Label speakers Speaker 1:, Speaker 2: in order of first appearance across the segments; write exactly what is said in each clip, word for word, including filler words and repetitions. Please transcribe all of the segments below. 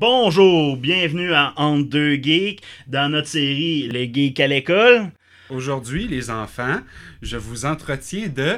Speaker 1: Bonjour, bienvenue à Entre deux geeks, dans notre série Les geeks à l'école.
Speaker 2: Aujourd'hui, les enfants, je vous entretiens de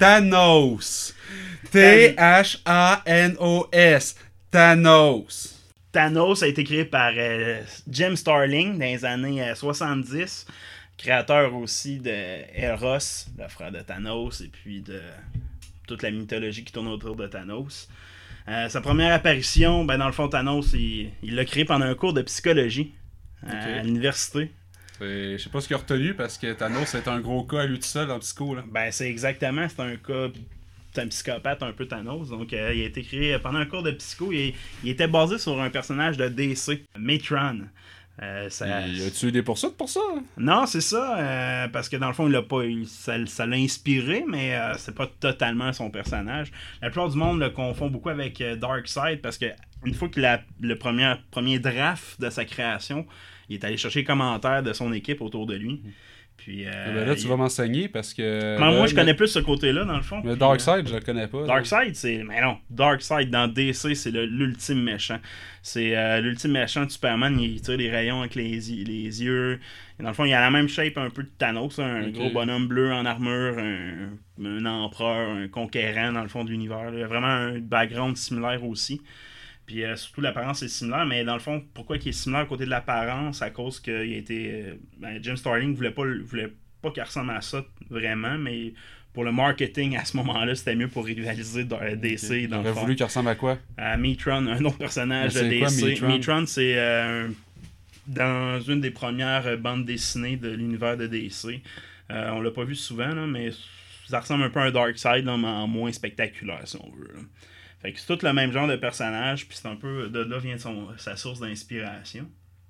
Speaker 2: Thanos. T H A N O S. Thanos.
Speaker 1: Thanos a été créé par euh, Jim Starlin dans les années euh, soixante-dix, créateur aussi de Eros, le frère de Thanos, et puis de toute la mythologie qui tourne autour de Thanos. Euh, sa première apparition, ben dans le fond, Thanos, il, il l'a créé pendant un cours de psychologie euh, okay. à l'université.
Speaker 2: Je sais pas ce qu'il a retenu parce que Thanos est un gros cas à lui tout seul en psycho. Là.
Speaker 1: Ben c'est exactement, c'est un cas, c'est un psychopathe un peu Thanos. Donc euh, il a été créé pendant un cours de psycho. Il, il était basé sur un personnage de D C, Matron. Euh, ça...
Speaker 2: Il a tué des poursuites pour ça? Hein?
Speaker 1: Non, c'est ça. Euh, parce que dans le fond, il a pas, il, ça, ça l'a inspiré, mais euh, c'est pas totalement son personnage. La plupart du monde le confond beaucoup avec euh, Darkseid parce que une fois qu'il a le premier, premier draft de sa création, il est allé chercher les commentaires de son équipe autour de lui. Puis, euh,
Speaker 2: ben là, tu
Speaker 1: il...
Speaker 2: vas m'enseigner parce que.
Speaker 1: Ben, moi,
Speaker 2: là,
Speaker 1: je connais plus ce côté-là, dans le fond.
Speaker 2: Mais Darkseid, je le connais pas.
Speaker 1: Darkseid, c'est. Mais non, Darkseid dans D C, c'est le, l'ultime méchant. C'est euh, l'ultime méchant de Superman. Il tire des rayons avec les, les yeux. Et dans le fond, il a la même shape un peu de Thanos. Un okay. gros bonhomme bleu en armure, un, un empereur, un conquérant dans le fond de l'univers. Il a vraiment un background similaire aussi. Puis euh, surtout l'apparence est similaire, mais dans le fond, pourquoi il est similaire à côté de l'apparence? À cause qu'il a été. Euh, ben, Jim Starlin voulait pas, voulait pas qu'il ressemble à ça vraiment, mais pour le marketing à ce moment-là, c'était mieux pour rivaliser D C.
Speaker 2: Okay.
Speaker 1: Dans
Speaker 2: il aurait voulu qu'il ressemble à quoi?
Speaker 1: À Matron, un autre personnage de D C.
Speaker 2: Quoi, Matron?
Speaker 1: Matron, c'est euh, dans une des premières bandes dessinées de l'univers de D C. Euh, on l'a pas vu souvent, là, mais ça ressemble un peu à un Darkseid, là, mais en moins spectaculaire, si on veut. Là. Fait que c'est tout le même genre de personnage, puis c'est un peu de là vient son, sa source d'inspiration.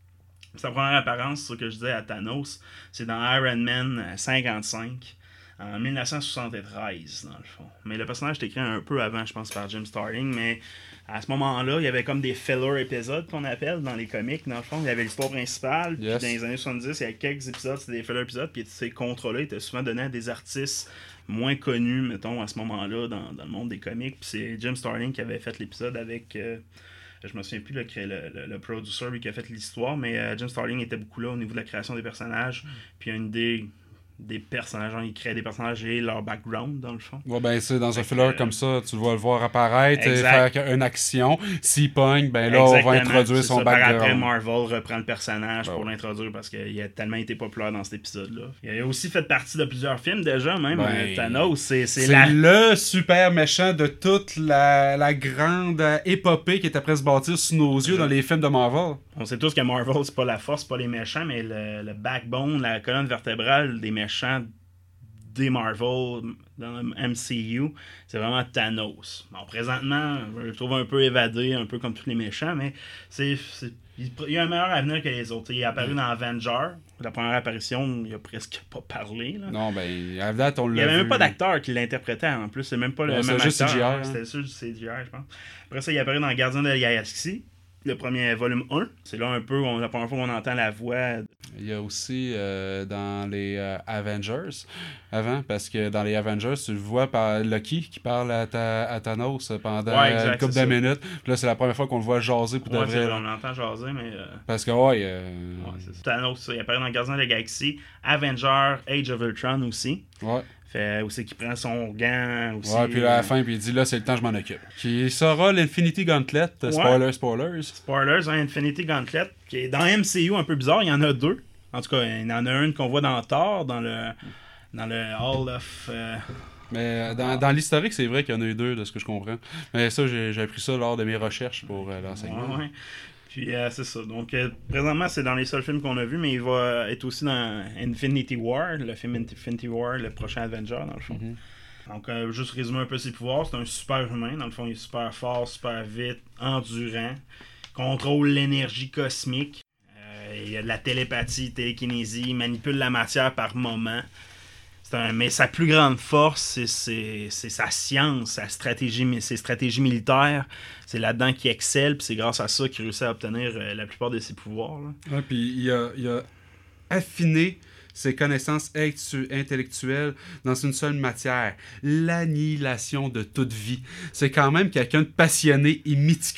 Speaker 1: Sa première apparence, c'est ce que je disais à Thanos, c'est dans Iron Man cinquante-cinq, en dix-neuf cent soixante-treize, dans le fond. Mais le personnage est écrit un peu avant, je pense, par Jim Starlin, mais à ce moment-là, il y avait comme des filler épisodes qu'on appelle dans les comics, dans le fond. Il y avait l'histoire principale, yes. Puis dans les années soixante-dix, il y a quelques épisodes, c'était des filler épisodes, puis ces contrats-là étaient souvent donnés à des artistes moins connu, mettons, à ce moment-là, dans, dans le monde des comics. Puis c'est Jim Starlin qui avait fait l'épisode avec... Euh, je me souviens plus le, le, le, le producer lui, qui a fait l'histoire, mais euh, Jim Starlin était beaucoup là au niveau de la création des personnages. Mm. Puis il y a une idée des personnages, genre, ils créaient des personnages et leur background, dans le fond.
Speaker 2: Ouais, ben, c'est dans fait un filler euh, comme ça, tu vas le voir apparaître, et faire une action. S'il pogne, ben là, exactement, on va introduire son ça. background.
Speaker 1: Par après, Marvel reprend le personnage ben, pour ouais. l'introduire parce qu'il a tellement été populaire dans cet épisode-là. Il a aussi fait partie de plusieurs films déjà, même. Ben, euh, Thanos, c'est, c'est,
Speaker 2: c'est
Speaker 1: la...
Speaker 2: le super méchant de toute la, la grande épopée qui est après se bâtir sous nos yeux dans les films de Marvel.
Speaker 1: On sait tous que Marvel, c'est pas la force, c'est pas les méchants, mais le, le backbone, la colonne vertébrale des méchants des Marvel dans le M C U, c'est vraiment Thanos. Bon, présentement, je le trouve un peu évadé, un peu comme tous les méchants, mais c'est, c'est il a un meilleur avenir que les autres. Il est apparu dans Avenger. La première apparition, il a presque pas parlé. Là.
Speaker 2: Non, ben, à date, on l'a
Speaker 1: Il n'y avait
Speaker 2: vu.
Speaker 1: même pas d'acteur qui l'interprétait en plus. C'est même pas le
Speaker 2: ouais,
Speaker 1: même acteur.
Speaker 2: Juste C G I, hein.
Speaker 1: C'était juste C G I, je pense. Après ça, il est apparu dans Gardien de la Galaxie. Le premier volume un, c'est là un peu on, la première fois qu'on entend la voix.
Speaker 2: Il y a aussi euh, dans les euh, Avengers, avant, parce que dans les Avengers, tu le vois par Loki qui parle à, ta, à Thanos pendant
Speaker 1: ouais, exact,
Speaker 2: une couple de ça. minutes. Puis là, c'est la première fois qu'on le voit jaser pour
Speaker 1: ouais,
Speaker 2: de vrai.
Speaker 1: Vrai, on l'entend jaser, mais. Euh...
Speaker 2: Parce que, ouais. Euh...
Speaker 1: ouais c'est ça. Thanos, il apparaît dans Gardien de la Galaxie, Avenger, Age of Ultron aussi.
Speaker 2: Ouais.
Speaker 1: Fait aussi qu'il prend son gant aussi.
Speaker 2: Ouais, puis là, à la fin, puis il dit là, c'est le temps, je m'en occupe. Qui sera l'Infinity Gauntlet.
Speaker 1: Ouais.
Speaker 2: Spoilers, spoilers.
Speaker 1: Spoilers, hein, Infinity Gauntlet. Qui est dans M C U un peu bizarre, il y en a deux. En tout cas, il y en a une qu'on voit dans Thor, dans le, dans le Hall of. Euh...
Speaker 2: Mais dans, dans l'historique, c'est vrai qu'il y en a eu deux, de ce que je comprends. Mais ça, j'ai, j'ai appris ça lors de mes recherches pour euh, l'enseignement.
Speaker 1: Ouais, ouais. Puis euh, c'est ça. Donc, euh, présentement, c'est dans les seuls films qu'on a vus, mais il va être aussi dans Infinity War, le film Infinity War, le prochain Avenger, dans le fond. Mm-hmm. Donc, euh, juste résumer un peu ses pouvoirs, c'est un super humain. Dans le fond, il est super fort, super vite, endurant, contrôle l'énergie cosmique. Euh, il y a de la télépathie, télékinésie, il manipule la matière par moment. C'est un, mais sa plus grande force, c'est, c'est, c'est sa science, sa stratégie, ses stratégies militaires. C'est là-dedans qu'il excelle, puis c'est grâce à ça qu'il réussit à obtenir euh, la plupart de ses pouvoirs.
Speaker 2: Ouais, puis il a, il a affiné ses connaissances intellectuelles dans une seule matière, l'annihilation de toute vie. C'est quand même quelqu'un de passionné et méticuleux.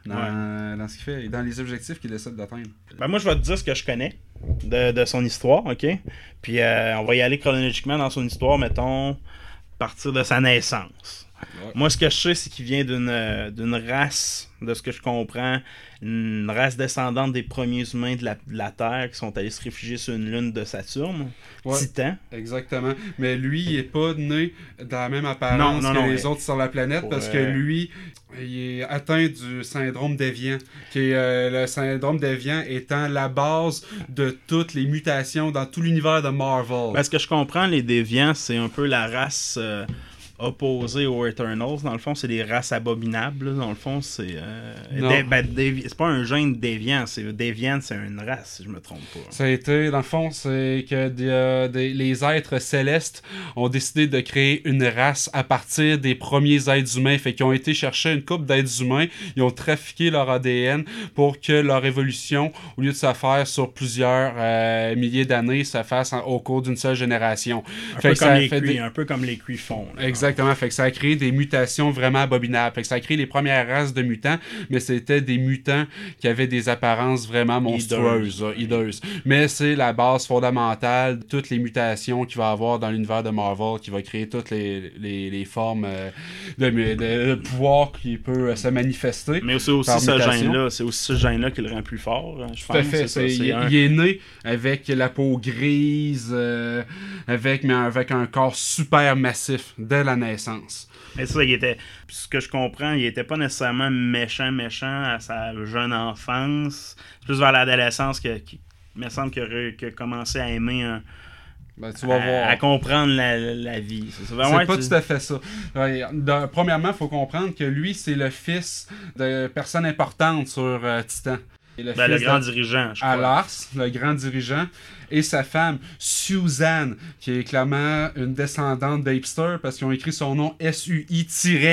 Speaker 2: dans, ouais. dans ce qu'il fait et dans les objectifs qu'il essaie d'atteindre.
Speaker 1: Ben moi, je vais te dire ce que je connais de, de son histoire, OK? Puis euh, on va y aller chronologiquement dans son histoire, mettons, à partir de sa naissance. Ouais. Moi, ce que je sais, c'est qu'il vient d'une, euh, d'une race, de ce que je comprends, une race descendante des premiers humains de la, de la Terre qui sont allés se réfugier sur une lune de Saturne,
Speaker 2: ouais, Titan. Exactement. Mais lui, il n'est pas né dans la même apparence non, non, que non, les mais... autres sur la planète Pour, parce que euh... lui, il est atteint du syndrome Deviant. Qui est, euh, le syndrome Deviant étant la base de toutes les mutations dans tout l'univers de Marvel.
Speaker 1: Parce que je comprends, les Deviants, c'est un peu la race... Euh... opposés aux Eternals. Dans le fond, c'est des races abominables. Dans le fond, c'est... Euh, dé- ben, dévi- c'est pas un gène déviant. C'est, déviant, c'est une race, si je me trompe pas.
Speaker 2: Ça a été... Dans le fond, c'est que des, euh, des, les êtres célestes ont décidé de créer une race à partir des premiers êtres humains. Fait qu'ils ont été chercher une couple d'êtres humains. Ils ont trafiqué leur A D N pour que leur évolution, au lieu de se faire sur plusieurs euh, milliers d'années, se fasse en, au cours d'une seule génération.
Speaker 1: Un,
Speaker 2: fait
Speaker 1: peu,
Speaker 2: que
Speaker 1: comme
Speaker 2: ça
Speaker 1: les
Speaker 2: fait
Speaker 1: cuits,
Speaker 2: des...
Speaker 1: un peu comme les cuits font. Là.
Speaker 2: Exactement. Exactement, fait que ça a créé des mutations vraiment abominables. Fait que ça a créé les premières races de mutants, mais c'était des mutants qui avaient des apparences vraiment monstrueuses, hideuses. Mais c'est la base fondamentale de toutes les mutations qu'il va y avoir dans l'univers de Marvel, qui va créer toutes les, les, les formes euh, de, de, de pouvoir qui peut euh, se manifester.
Speaker 1: Mais c'est aussi ce gène-là, c'est aussi ce gène-là qui le rend plus fort. Je
Speaker 2: Tout à fait. C'est c'est, c'est il, un... il est né avec la peau grise, euh, avec, mais avec un corps super massif dès la naissance.
Speaker 1: Mais ça, il était, ce que je comprends, il était pas nécessairement méchant, méchant à sa jeune enfance. C'est plus vers l'adolescence que, qui me semble qu'il a commencé à aimer un,
Speaker 2: Ben, tu vas
Speaker 1: à,
Speaker 2: voir.
Speaker 1: à comprendre la, la vie. C'est,
Speaker 2: c'est
Speaker 1: ouais,
Speaker 2: pas
Speaker 1: tu...
Speaker 2: tout à fait ça. De, premièrement, il faut comprendre que lui, c'est le fils de personnes importantes sur euh, Titan.
Speaker 1: Le, ben, le grand dirigeant, je crois.
Speaker 2: Alars, le grand dirigeant, et sa femme, Suzanne, qui est clairement une descendante d'Hipster, parce qu'ils ont écrit son nom S U I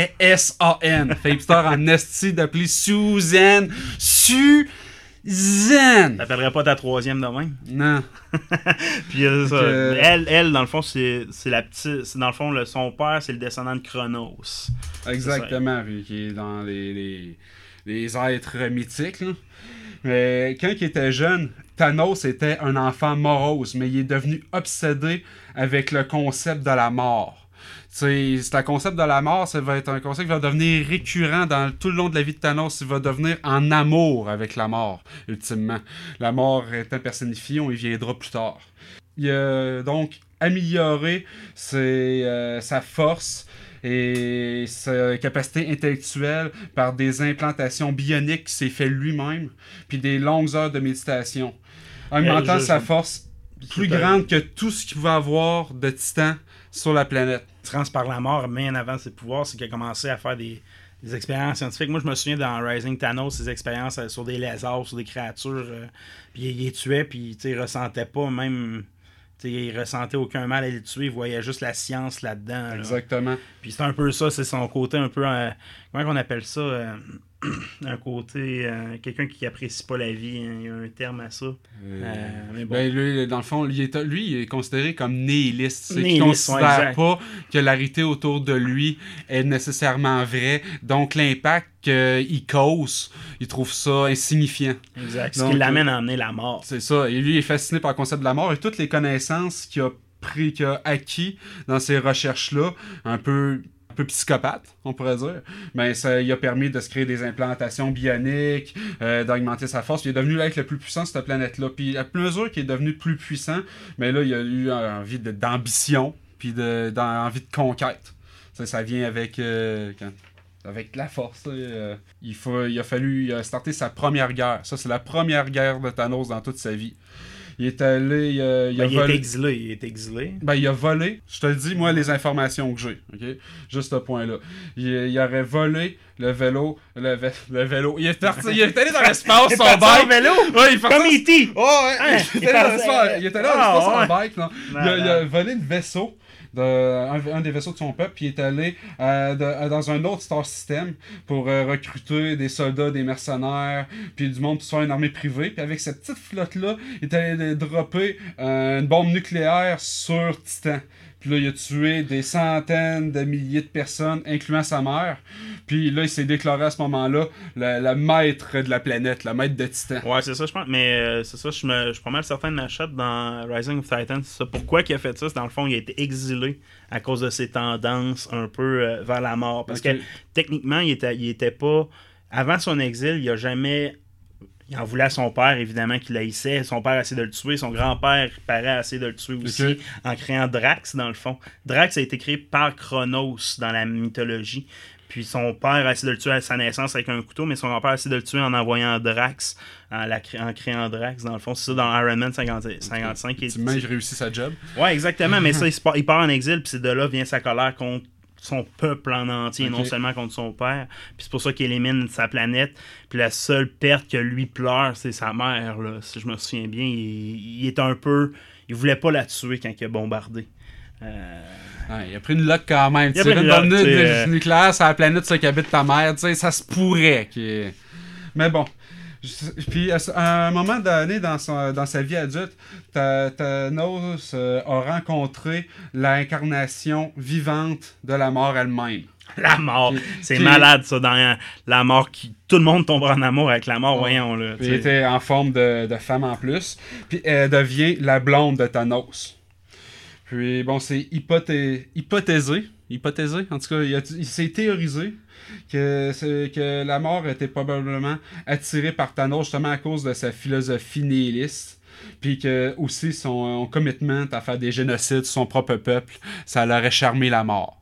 Speaker 2: S A N. Fait Hipster en esti d'appeler Suzanne. Suzanne!
Speaker 1: T'appellerais pas ta troisième de même?
Speaker 2: Non.
Speaker 1: Puis euh, ça, que... elle, elle, dans le fond, c'est, c'est la petite. C'est dans le fond, le, son père, c'est le descendant de Chronos.
Speaker 2: Exactement, vu qui est dans les, les, les êtres mythiques, là. Mais quand il était jeune, Thanos était un enfant morose, mais il est devenu obsédé avec le concept de la mort. T'sais, c'est un concept de la mort, ça va être un concept qui va devenir récurrent dans tout le long de la vie de Thanos. Il va devenir en amour avec la mort, ultimement. La mort étant personnifiée, on y viendra plus tard. Il a donc amélioré ses, euh, sa force et sa capacité intellectuelle par des implantations bioniques qu'il s'est fait lui-même, puis des longues heures de méditation. Augmentant sa force plus grande que tout ce qu'il pouvait avoir de titan sur la planète.
Speaker 1: Trans par la mort, bien avant ses pouvoirs, c'est qu'il a commencé à faire des, des expériences scientifiques. Moi, je me souviens dans Rising Thanos, ses expériences sur des lézards, sur des créatures, euh, puis il les tuait, puis il ressentait pas même... T'sais, il ressentait aucun mal à les tuer, il voyait juste la science là-dedans. Là.
Speaker 2: Exactement.
Speaker 1: Puis c'est un peu ça, c'est son côté un peu... Euh, comment on appelle ça euh, un côté... Euh, quelqu'un qui apprécie pas la vie, hein, il y a un terme à ça. Euh,
Speaker 2: euh, mais bon. Ben, lui, dans le fond, lui, est, lui, il est considéré comme nihiliste. C'est qu'il ne considère ouais, pas que la réalité autour de lui est nécessairement vraie. Donc l'impact qu'il cause, il trouve ça insignifiant.
Speaker 1: Exact. Donc, ce qui l'amène à emmener la mort.
Speaker 2: C'est ça. Et lui, il est fasciné par le concept de la mort et toutes les connaissances qu'il a pris, qu'il a acquis dans ces recherches-là, un peu... un peu psychopathe, on pourrait dire, mais ça lui a permis de se créer des implantations bioniques, euh, d'augmenter sa force. Puis il est devenu l'être le plus puissant sur cette planète-là. Puis à mesure qu'il est devenu plus puissant, mais là, il a eu envie de, d'ambition, puis de, d'envie de conquête. Ça, ça vient avec... Euh, quand... avec la force. Euh, il, faut, il a fallu il a starté sa première guerre. Ça, c'est la première guerre de Thanos dans toute sa vie. Il est allé... Il a, il
Speaker 1: ben,
Speaker 2: a
Speaker 1: il
Speaker 2: volé...
Speaker 1: est exilé. Il est exilé.
Speaker 2: Ben, il a volé. Je te le dis, moi, les informations que j'ai. OK? Juste ce point-là. Il, il aurait volé le vélo... Le, vé... le vélo... Il est parti... Il est allé dans l'espace,
Speaker 1: il
Speaker 2: son
Speaker 1: bike.
Speaker 2: bike.
Speaker 1: vélo?
Speaker 2: Ouais, il est parti...
Speaker 1: Comme E T
Speaker 2: Oh, ouais. Hein, il, il, est allé dans il est allé dans l'espace, oh, ouais. son bike. Là. Il, a, il a volé le vaisseau. De, un, un des vaisseaux de son peuple, puis il est allé euh, de, dans un autre star system pour euh, recruter des soldats, des mercenaires, puis du monde pour se faire une armée privée. Puis avec cette petite flotte-là, il est allé dropper euh, une bombe nucléaire sur Titan. Puis là, il a tué des centaines de milliers de personnes, incluant sa mère. Puis là, il s'est déclaré à ce moment-là le, le maître de la planète, le maître de Titan.
Speaker 1: Ouais, c'est ça, je pense. Mais euh, c'est ça, je, me, je suis pas mal certain de ma shot dans Rising of Titan. C'est ça. Pourquoi il a fait ça? C'est dans le fond, il a été exilé à cause de ses tendances un peu euh, vers la mort. Parce
Speaker 2: okay.
Speaker 1: que techniquement, il était, il était pas... Avant son exil, il a jamais... Il en voulait à son père, évidemment, qu'il haïssait. Son père a essayé de le tuer. Son grand-père paraît a essayé de le tuer aussi,
Speaker 2: okay.
Speaker 1: en créant Drax, dans le fond. Drax a été créé par Chronos dans la mythologie. Puis son père a essayé de le tuer à sa naissance avec un couteau, mais son grand-père a essayé de le tuer en envoyant Drax, en, la, en créant Drax, dans le fond. C'est ça dans Iron Man cinquante, cinquante-cinq.
Speaker 2: Ultimement, il réussit sa job.
Speaker 1: Ouais, exactement, mais ça, il part, il part en exil, puis c'est de là vient sa colère contre son peuple en entier, okay. non seulement contre son père. Puis c'est pour ça qu'il élimine sa planète. Puis la seule perte que lui pleure, c'est sa mère, là. Si je me souviens bien, il, il est un peu... Il voulait pas la tuer quand il a bombardé. Euh...
Speaker 2: Ouais, il a pris une lock quand même.
Speaker 1: Il a pris une lock,
Speaker 2: de
Speaker 1: euh...
Speaker 2: nucléaire sur la planète sur qui habite ta mère, tu sais, ça se pourrait. Qu'... Mais bon. Puis à un moment donné dans, son, dans sa vie adulte, Thanos euh, a rencontré l'incarnation vivante de la mort elle-même.
Speaker 1: La mort,
Speaker 2: qui,
Speaker 1: c'est
Speaker 2: qui...
Speaker 1: malade ça, dans la mort qui... Tout le monde tombe en amour avec la mort, oh. voyons là.
Speaker 2: Puis elle était en forme de, de femme en plus. Puis elle devient la blonde de Thanos. Puis bon, c'est hypothé... hypothésé, hypothésé, en tout cas, il, a... il s'est théorisé que, que la mort était probablement attirée par Thanos justement à cause de sa philosophie nihiliste. Puis que aussi son commitment à faire des génocides sur son propre peuple, ça l'aurait charmé la mort.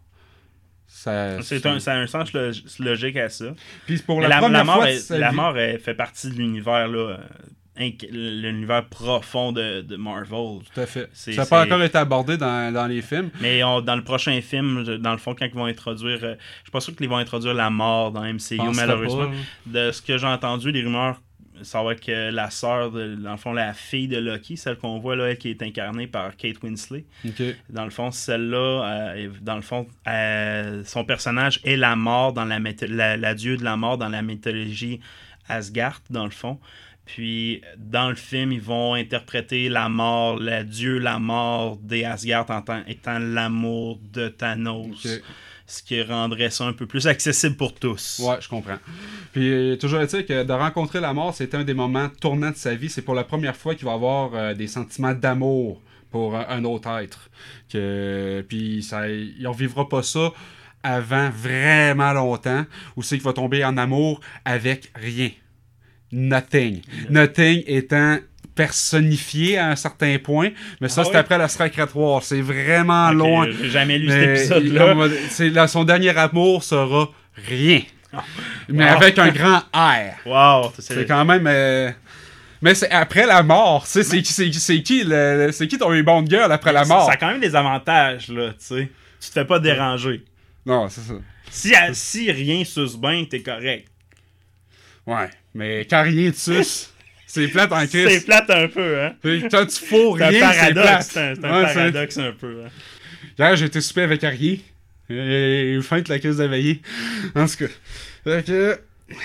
Speaker 2: Ça,
Speaker 1: c'est un, ça a un sens logique à ça.
Speaker 2: Puis pour la, la,
Speaker 1: première
Speaker 2: la mort,
Speaker 1: fois
Speaker 2: est,
Speaker 1: la
Speaker 2: vie...
Speaker 1: mort elle fait partie de l'univers là, inc... l'univers profond de, de Marvel.
Speaker 2: Tout à fait.
Speaker 1: C'est,
Speaker 2: ça n'a
Speaker 1: c'est...
Speaker 2: pas encore été abordé dans, dans les films.
Speaker 1: Mais on, dans le prochain film, dans le fond, quand ils vont introduire, euh, je suis pas sûr qu'ils vont introduire la mort dans M C U malheureusement. Pas. De ce que j'ai entendu, les rumeurs, ça va être que la sœur, de, dans le fond, la fille de Loki, celle qu'on voit là, elle qui est incarnée par Kate Winslet.
Speaker 2: Okay.
Speaker 1: Dans le fond, celle-là, euh, dans le fond, euh, son personnage est la mort dans la, mytho- la, la dieu de la mort dans la mythologie Asgard, dans le fond. Puis, dans le film, ils vont interpréter la mort, la dieu, la mort des Asgard en tant, étant l'amour de Thanos. Okay. Ce qui rendrait ça un peu plus accessible pour tous.
Speaker 2: Ouais, je comprends. Puis, toujours est-il que de rencontrer la mort, c'est un des moments tournants de sa vie. C'est pour la première fois qu'il va avoir euh, des sentiments d'amour pour euh, un autre être. Que, puis, ça, il ne revivra pas ça avant vraiment longtemps, où c'est qu'il va tomber en amour avec rien. Nothing. Nothing étant personnifié à un certain point, mais ça, ah c'est oui? Après la Secret War. C'est vraiment okay, loin.
Speaker 1: J'ai jamais lu cet épisode-là.
Speaker 2: C'est, là, son dernier amour sera rien. Oh. Mais wow. Avec un grand R.
Speaker 1: Wow.
Speaker 2: C'est, c'est quand même... Euh... Mais c'est après la mort. C'est, c'est, c'est, c'est, qui, le, c'est qui ton rebound girl après mais la mort?
Speaker 1: Ça a quand même des avantages, là, tu sais. Tu te fais pas déranger.
Speaker 2: Non, c'est ça.
Speaker 1: Si, si rien suce bien, t'es correct.
Speaker 2: Ouais, mais quand rien te suce... C'est plate en crise.
Speaker 1: C'est plate un peu, hein?
Speaker 2: Quand tu fous rien, c'est, c'est plate.
Speaker 1: C'est un, c'est un ouais, paradoxe c'est... un peu, hein?
Speaker 2: Hier, j'ai été souper avec Harry. Et fin de la crise de veillée. En tout cas. Fait que...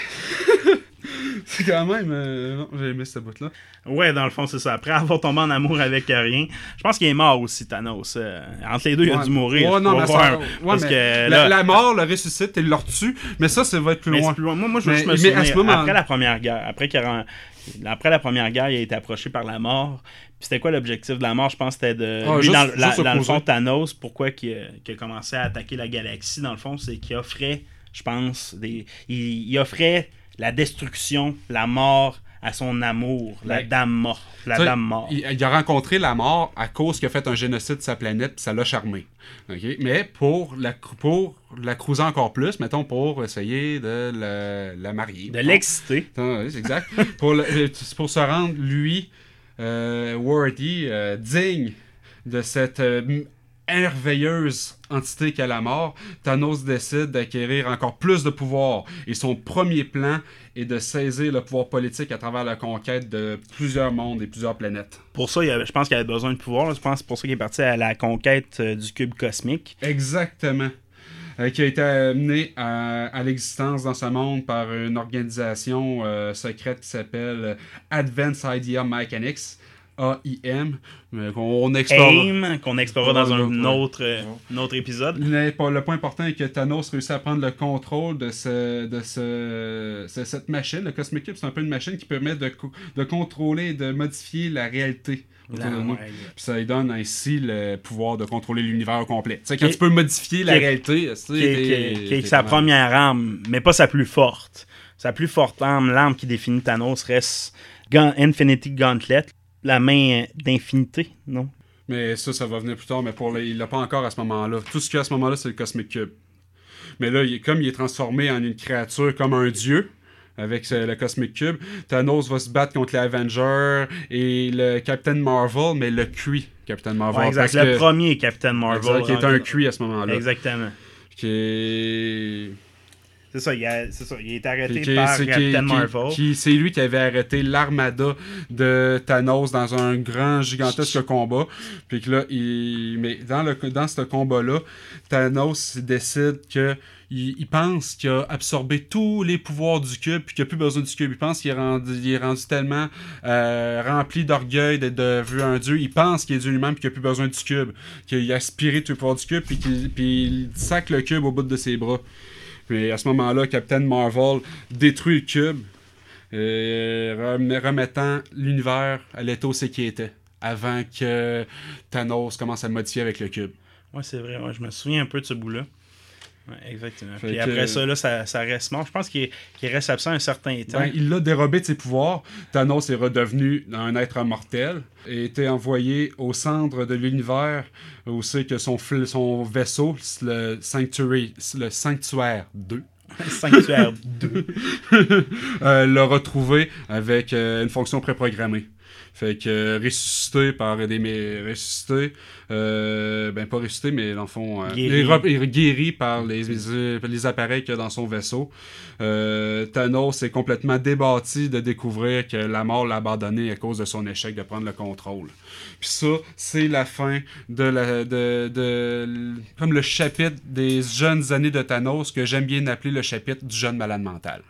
Speaker 2: c'est quand même... Euh... Non, j'ai aimé cette bout-là.
Speaker 1: Ouais, dans le fond, c'est ça. Après avoir tombé en amour avec rien, je pense qu'il est mort aussi, Thanos. Euh, entre les deux, ouais. Il a dû mourir.
Speaker 2: Ouais, non, mais ça... ouais,
Speaker 1: parce
Speaker 2: mais
Speaker 1: que,
Speaker 2: la,
Speaker 1: là...
Speaker 2: la mort le ressuscite et le retue. Mais ça, ça va être plus
Speaker 1: mais
Speaker 2: loin.
Speaker 1: Plus loin. Moi, moi, je, mais, je me souviens, moment... après la Première Guerre, après qu'il a... Après la Première Guerre, il a été approché par la mort. Puis c'était quoi l'objectif de la mort? Je pense que c'était de...
Speaker 2: Ah,
Speaker 1: lui,
Speaker 2: juste,
Speaker 1: dans,
Speaker 2: juste
Speaker 1: la, dans le fond, Thanos, pourquoi qu'il a, qu'il a commencé à attaquer la galaxie, dans le fond, c'est qu'il offrait, je pense, des... il, il offrait la destruction, la mort à son amour, la ouais. dame morte. La
Speaker 2: T'sais,
Speaker 1: dame mort.
Speaker 2: Il, il a rencontré la mort à cause qu'il a fait un génocide de sa planète, puis ça l'a charmé. Okay? Mais pour la, pour la cruiser encore plus, mettons, pour essayer de la, la marier.
Speaker 1: De l'exciter.
Speaker 2: Ah, oui, c'est exact. pour, le, pour se rendre, lui, euh, worthy, euh, digne de cette euh, merveilleuse entité qu'est la mort, Thanos décide d'acquérir encore plus de pouvoir. Et son premier plan est de saisir le pouvoir politique à travers la conquête de plusieurs mondes et plusieurs planètes.
Speaker 1: Pour ça, il avait, je pense qu'il avait besoin de pouvoir. Je pense que c'est pour ça qu'il est parti à la conquête euh, du cube cosmique.
Speaker 2: Exactement. Euh, qui a été amené à, à l'existence dans ce monde par une organisation euh, secrète qui s'appelle Advanced Idea Mechanics. A I M, qu'on explore.
Speaker 1: AIM, qu'on explorera dans un autre, euh, un autre épisode.
Speaker 2: Le, le point important est que Thanos réussit à prendre le contrôle de, ce, de ce, ce, cette machine. Le Cosmic Cube, c'est un peu une machine qui permet de, de contrôler et de modifier la réalité.
Speaker 1: Ah, ouais.
Speaker 2: Puis ça lui donne ainsi le pouvoir de contrôler l'univers au complet. Tu sais, quand tu peux modifier la réalité,
Speaker 1: c'est sa première arme, mais pas sa plus forte. Sa plus forte arme, l'arme qui définit Thanos, reste Infinity Gauntlet, la main d'infinité, non?
Speaker 2: Mais ça, ça va venir plus tard, mais pour le, il l'a pas encore à ce moment-là. Tout ce qu'il y a à ce moment-là, c'est le Cosmic Cube. Mais là, il, comme il est transformé en une créature, comme un dieu, avec le Cosmic Cube, Thanos va se battre contre les Avengers et le Captain Marvel, mais le Kree Captain Marvel.
Speaker 1: Ouais, exact. Le que... premier Captain Marvel.
Speaker 2: Exact, qui est un Kree à ce moment-là.
Speaker 1: Exactement.
Speaker 2: Qui est...
Speaker 1: C'est ça, il a, c'est ça, il est arrêté
Speaker 2: qui,
Speaker 1: par
Speaker 2: Captain
Speaker 1: qui,
Speaker 2: Marvel. Qui, qui, c'est lui qui avait arrêté l'armada de Thanos dans un grand, gigantesque combat. Puis que là, il... Mais dans, le, dans ce combat-là, Thanos décide que il, il pense qu'il a absorbé tous les pouvoirs du cube puis qu'il n'a plus besoin du cube. Il pense qu'il est rendu, il est rendu tellement euh, rempli d'orgueil de devenir un dieu. Il pense qu'il est dieu lui-même puis qu'il n'a plus besoin du cube. Qu'il a aspiré tous les pouvoirs du cube puis qu'il puis il sac le cube au bout de ses bras. Puis à ce moment-là, Captain Marvel détruit le cube, euh, remettant l'univers à l'état où c'est qu'il était, avant que Thanos commence à le modifier avec le cube.
Speaker 1: Ouais, c'est vrai, ouais, je me souviens un peu de ce bout-là. Ouais, exactement.
Speaker 2: Fait
Speaker 1: Puis
Speaker 2: que...
Speaker 1: après ça, là, ça, ça reste mort. Je pense qu'il, qu'il reste absent un certain temps.
Speaker 2: Ben, il l'a dérobé de ses pouvoirs. Thanos est redevenu un être mortel et était envoyé au centre de l'univers où c'est que son, son vaisseau, le Sanctuary, le Sanctuaire deux.
Speaker 1: Sanctuaire deux.
Speaker 2: euh, l'a retrouvé avec euh, une fonction préprogrammée. Fait que euh, ressuscité par des mais ressuscité euh, ben pas ressuscité mais dans le fond euh, guéri. guéri par les, les, les appareils qu'il y a dans son vaisseau. euh, Thanos est complètement débattu de découvrir que la mort l'a abandonné à cause de son échec de prendre le contrôle. Puis ça, c'est la fin de la de, de comme le chapitre des jeunes années de Thanos, que j'aime bien appeler le chapitre du jeune malade mental.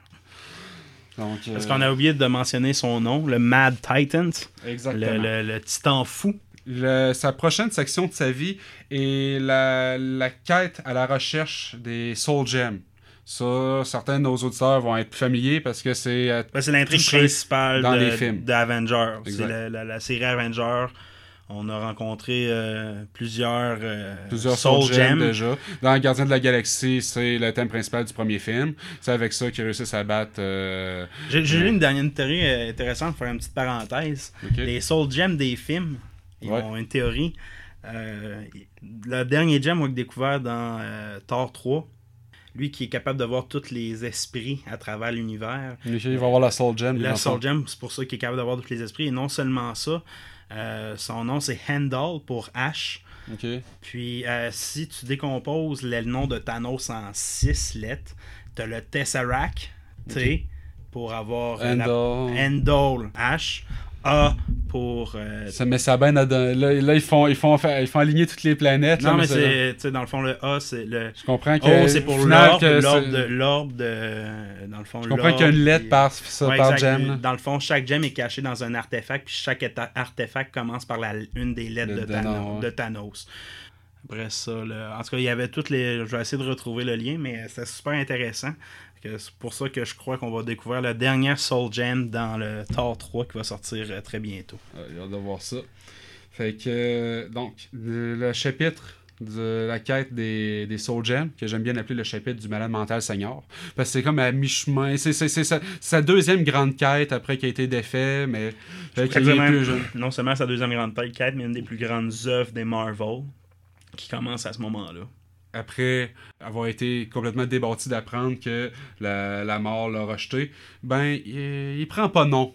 Speaker 2: Donc,
Speaker 1: Parce
Speaker 2: euh...
Speaker 1: qu'on a oublié de mentionner son nom, le Mad Titan.
Speaker 2: Exactement.
Speaker 1: Le, le, le titan fou.
Speaker 2: Le, sa prochaine section de sa vie est la, la quête à la recherche des Soul Gems. Ça, certains de nos auditeurs vont être familiers parce que c'est... Euh,
Speaker 1: ben, c'est l'intrigue principale
Speaker 2: dans
Speaker 1: de,
Speaker 2: les films
Speaker 1: d'Avengers.
Speaker 2: Exact.
Speaker 1: C'est la, la, la série Avengers. On a rencontré euh, plusieurs, euh,
Speaker 2: plusieurs
Speaker 1: Soul, Soul Gems
Speaker 2: déjà. Dans Gardien de la Galaxie, c'est le thème principal du premier film. C'est avec ça qu'ils réussissent à battre... Euh,
Speaker 1: j'ai j'ai euh... lu une dernière théorie euh, intéressante, pour faire une petite parenthèse. Okay. Les Soul Gems des films, ils ouais. ont une théorie. Euh, le dernier gem qu'on a découvert dans euh, Thor trois, lui qui est capable de voir tous les esprits à travers l'univers.
Speaker 2: Il va avoir la Soul Gem.
Speaker 1: La Soul Gem, c'est pour ça qu'il est capable de voir tous les esprits. Et non seulement ça, Euh, son nom c'est Heimdall pour Ash.
Speaker 2: Okay.
Speaker 1: Puis euh, si tu décomposes le nom de Thanos en six lettres, t'as le Tesseract, T, okay. pour avoir
Speaker 2: Heimdall,
Speaker 1: la... Heimdall Ash, A pour... Euh...
Speaker 2: Ça met ça bien là, là ils font ils font ils font aligner toutes les planètes.
Speaker 1: Non
Speaker 2: là,
Speaker 1: mais, mais c'est tu sais dans le fond le A c'est le
Speaker 2: Je comprends que
Speaker 1: O c'est pour l'orbe, l'orbe de l'orbe de dans le fond
Speaker 2: Je comprends qu'il y a une lettre
Speaker 1: puis...
Speaker 2: par ça
Speaker 1: ouais,
Speaker 2: par
Speaker 1: exact.
Speaker 2: gem.
Speaker 1: Dans le fond chaque gemme est caché dans un artefact puis chaque artefact commence par la une des lettres le de, Thanos, nom, ouais. de Thanos. Après ça là, en tout cas il y avait toutes les je vais essayer de retrouver le lien mais c'est super intéressant. C'est pour ça que je crois qu'on va découvrir la dernière Soul Gem dans le Thor trois qui va sortir euh, très bientôt.
Speaker 2: Il y a hâte de voir ça. Fait que, euh, donc, le, le chapitre de la quête des, des Soul Gems, que j'aime bien appeler le chapitre du malade mental senior, parce que c'est comme à mi-chemin. C'est, c'est, c'est, sa, sa deuxième grande quête après qu'il a été défait, mais
Speaker 1: fait qu'il est plus jeune. Non seulement sa deuxième grande quête, mais une des plus grandes œuvres des Marvel qui commence à ce moment-là.
Speaker 2: Après avoir été complètement débattu d'apprendre que la, la mort l'a rejeté, ben, il, il prend pas non.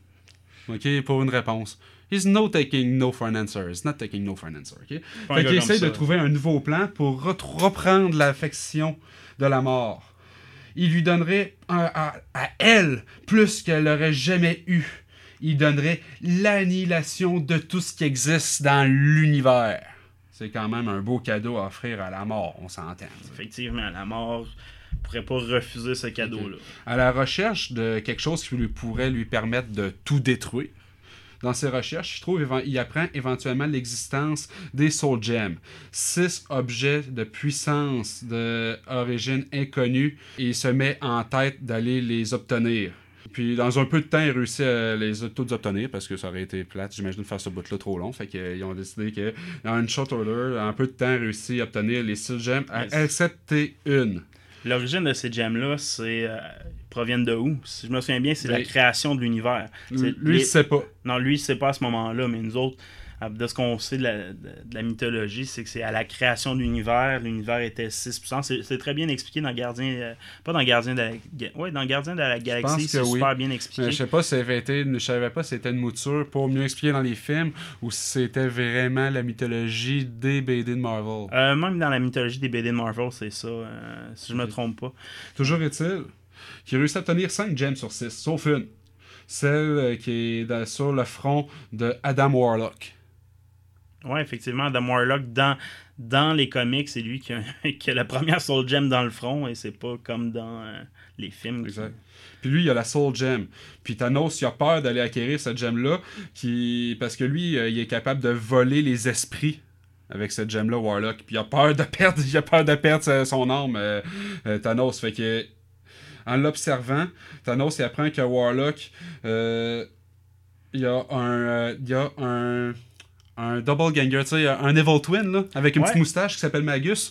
Speaker 2: OK, pour une réponse. He's no taking no for an answer. He's not taking no for an answer. OK? Fait qu'il essaie de trouver un nouveau plan pour reprendre l'affection de la mort. Il lui donnerait un, à, à elle plus qu'elle n'aurait jamais eu. Il donnerait l'annihilation de tout ce qui existe dans l'univers. C'est quand même un beau cadeau à offrir à la mort, on s'entend.
Speaker 1: Effectivement, la mort ne pourrait pas refuser ce cadeau-là.
Speaker 2: À la recherche de quelque chose qui lui pourrait lui permettre de tout détruire, dans ses recherches, il, trouve, il apprend éventuellement l'existence des Soul Gems. Six objets de puissance d'origine inconnue et il se met en tête d'aller les obtenir. Puis dans un peu de temps, il réussit à les tous obtenir parce que ça aurait été plate, j'imagine, de faire ce bout-là trop long. Fait qu'ils ont décidé que dans une short order, en peu de temps, il réussit à obtenir les six gemmes, à excepter une.
Speaker 1: L'origine de ces gemmes-là, c'est euh, proviennent de où? Si je me souviens bien, c'est
Speaker 2: Mais,
Speaker 1: la création de l'univers.
Speaker 2: Lui,
Speaker 1: les...
Speaker 2: il ne sait pas.
Speaker 1: Non, lui, il ne sait pas à ce moment-là, mais nous autres, de ce qu'on sait de la, de, de la mythologie, c'est que c'est à la création de l'univers. L'univers était six puissant. C'est, c'est très bien expliqué dans Gardien... Euh, pas dans Gardien de la... Ouais, dans Gardien de la Galaxie, c'est oui. super bien expliqué.
Speaker 2: Mais je sais pas si ça avait été... Je savais pas si c'était une mouture pour mieux expliquer dans les films ou si c'était vraiment la mythologie des B D de Marvel.
Speaker 1: Euh, même dans la mythologie des B D de Marvel, c'est ça, euh, si je me trompe pas.
Speaker 2: Toujours est-il qu'il réussit à obtenir cinq gemmes sur six, sauf une. Celle qui est dans, sur le front de Adam Warlock.
Speaker 1: Oui, effectivement, Adam Warlock, dans, dans les comics, c'est lui qui a, qui a la première Soul Gem dans le front, et c'est pas comme dans euh, les films.
Speaker 2: Exact. Qui... Puis lui, il a la Soul Gem. Puis Thanos, il a peur d'aller acquérir cette gemme-là, qui... parce que lui, euh, il est capable de voler les esprits avec cette gemme-là, Warlock. Puis il a peur de perdre, il a peur de perdre son arme, euh, euh, Thanos. Fait que, en l'observant, Thanos, il apprend que Warlock, euh, il y a un... Euh, il y a un... un double ganger, tu sais, un Evil Twin, là, avec une ouais. petite moustache qui s'appelle Magus,